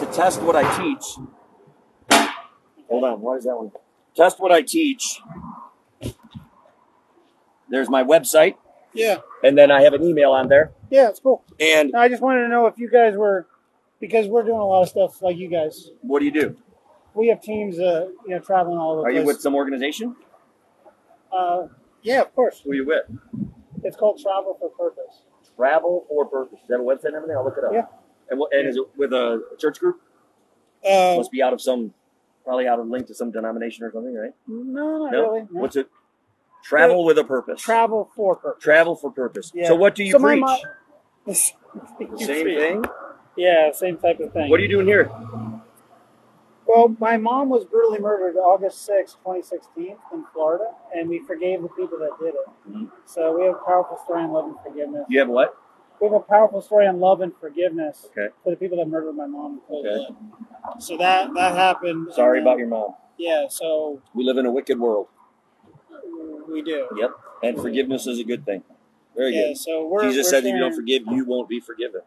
to test what I teach. Hold on, what is that one? Test what I teach. There's my website. Yeah. And then I have an email on there. Yeah, it's cool. And I just wanted to know if you guys were, because we're doing a lot of stuff like you guys. what do you do? We have teams, traveling all over the Are place. you with some organization? Yeah, of course. Who are you with? It's called Travel for Purpose. Travel for Purpose. Does that have a website and everything? I'll look it up. Yeah. And is it with a church group? Must be probably out of link to some denomination or something, right? No, not really. No. What's it? Travel with a purpose. Travel for Purpose. Travel for Purpose. Yeah. So what do you preach? The Same thing? Yeah, same type of thing. What are you doing here? Well, my mom was brutally murdered August 6, 2016 in Florida, and we forgave the people that did it. Mm-hmm. So we have a powerful story on love and forgiveness. You have what? We have a powerful story on love and forgiveness Okay. for the people that murdered my mom. Okay. So that happened. Sorry about your mom. Yeah, so We live in a wicked world. we do. Yep. And forgiveness is a good thing. Very Yeah, good. so we're Jesus said if you sharing- don't forgive, you won't be forgiven.